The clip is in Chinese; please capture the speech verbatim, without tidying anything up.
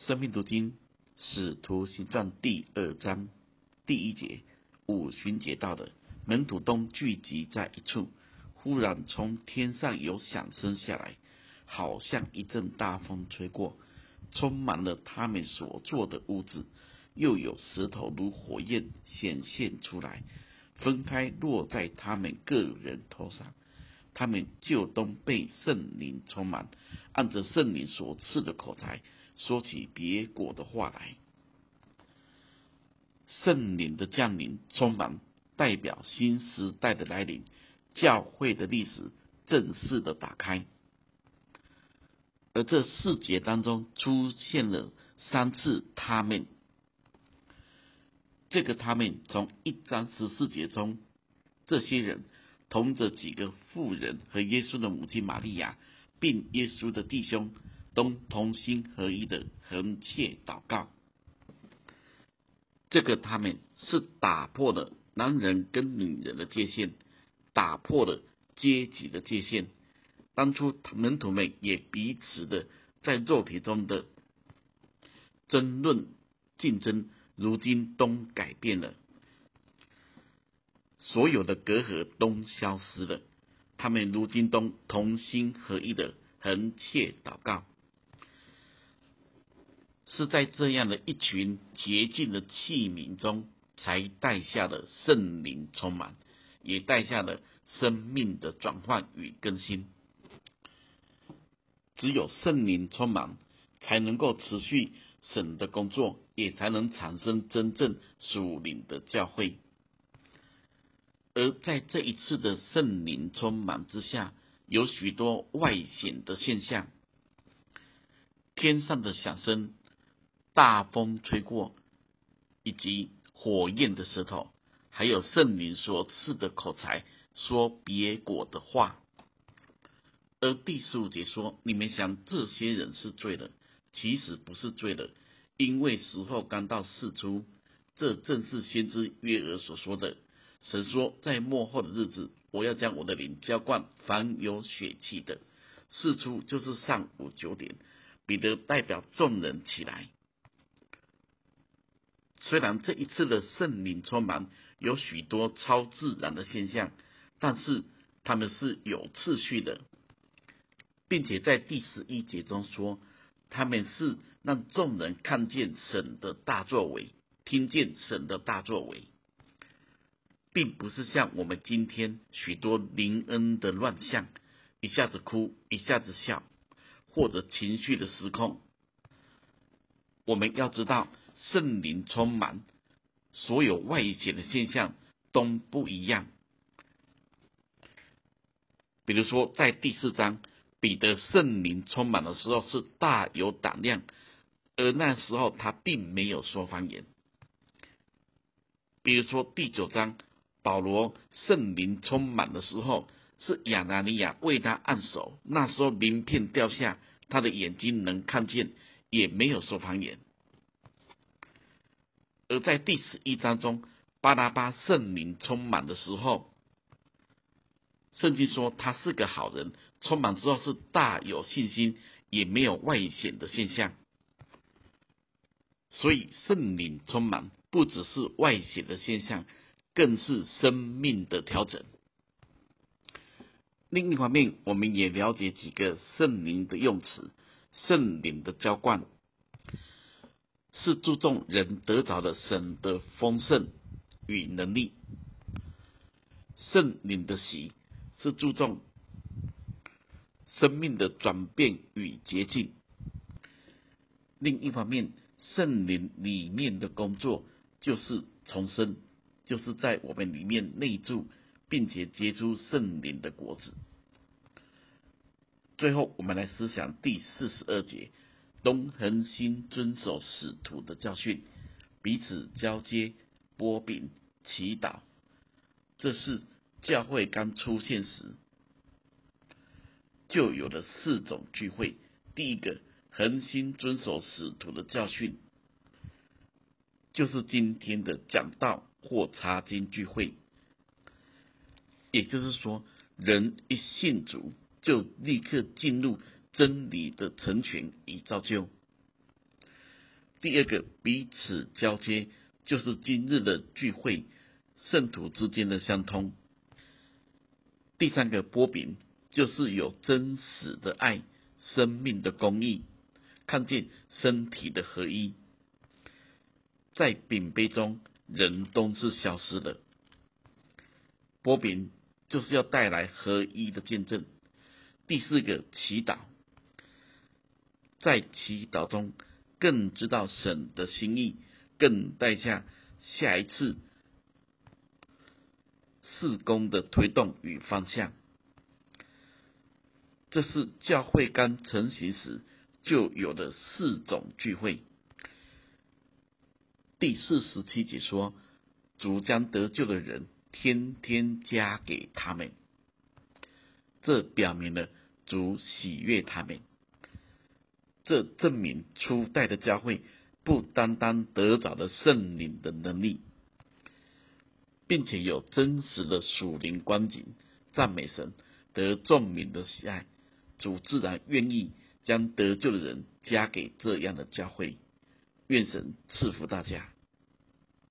生命读经使徒行传第二章第一节，五旬节到了，门徒都聚集在一处，忽然从天上有响声下来，好像一阵大风吹过，充满了他们所坐的屋子，又有石头如火焰显现出来，分开落在他们个人头上，他们就都被圣灵充满，按着圣灵所赐的口才说起别国的话来。圣灵的降临充满，代表新时代的来临，教会的历史正式的打开。而这四节当中出现了三次他们，这个他们从一章十四节中，这些人同着几个妇人和耶稣的母亲玛利亚，并耶稣的弟兄，都同心合一的横切祷告。这个他们是打破了男人跟女人的界限，打破了阶级的界限。当初门徒们也彼此的在肉体中的争论竞争，如今都改变了，所有的隔阂都消失了，他们如今都同心合一的横切祷告。是在这样的一群洁净的器皿中，才带下了圣灵充满，也带下了生命的转换与更新。只有圣灵充满，才能够持续神的工作，也才能产生真正属灵的教会。而在这一次的圣灵充满之下，有许多外显的现象，天上的响声，大风吹过，以及火焰的舌头，还有圣灵所赐的口才，说别国的话。而第十五节说，你们想这些人是罪了，其实不是罪了，因为时候刚到世出，这正是先知约珥所说的。神说，在末后的日子，我要将我的灵浇灌凡有血气的。世出就是上午九点，彼得代表众人起来。虽然这一次的圣灵充满有许多超自然的现象，但是他们是有次序的，并且在第十一节中说，他们是让众人看见神的大作为，听见神的大作为，并不是像我们今天许多灵恩的乱象，一下子哭，一下子笑，或者情绪的失控。我们要知道，圣灵充满，所有外显的现象都不一样。比如说，在第四章，彼得圣灵充满的时候是大有胆量，而那时候他并没有说方言。比如说第九章，保罗圣灵充满的时候，是亚拿尼亚为他按手，那时候鳞片掉下，他的眼睛能看见，也没有说方言。而在第十一章中，巴拿巴圣灵充满的时候，圣经说他是个好人，充满之后是大有信心，也没有外显的现象。所以圣灵充满不只是外显的现象，更是生命的调整。另一方面，我们也了解几个圣灵的用词。圣灵的浇灌是注重人得着了神的丰盛与能力，圣灵的洗是注重生命的转变与洁净。另一方面，圣灵里面的工作就是重生，就是在我们里面内住，并且结出圣灵的果子。最后，我们来思想第四十二节，都恒心遵守使徒的教训，彼此交接、擘饼、祈祷。这是教会刚出现时就有的四种聚会。第一个，恒心遵守使徒的教训，就是今天的讲道或查经聚会。也就是说，人一信主，就立刻进入真理的成全与造就。 第二个彼此交接，就是今日的聚会，圣徒之间的相通。第三个波饼，就是有真实的爱，生命的公义，看见身体的合一。在饼杯中，人都是消失的。波饼就是要带来合一的见证。第四个祈祷，在祈祷中更知道神的心意，更带下下一次事工的推动与方向。这是教会刚成型时就有的四种聚会。第四十七节说，主将得救的人天天加给他们，这表明了主喜悦他们。这证明初代的教会不单单得着了圣灵的能力，并且有真实的属灵光景，赞美神，得众民的喜爱。主自然愿意将得救的人加给这样的教会。愿神赐福大家。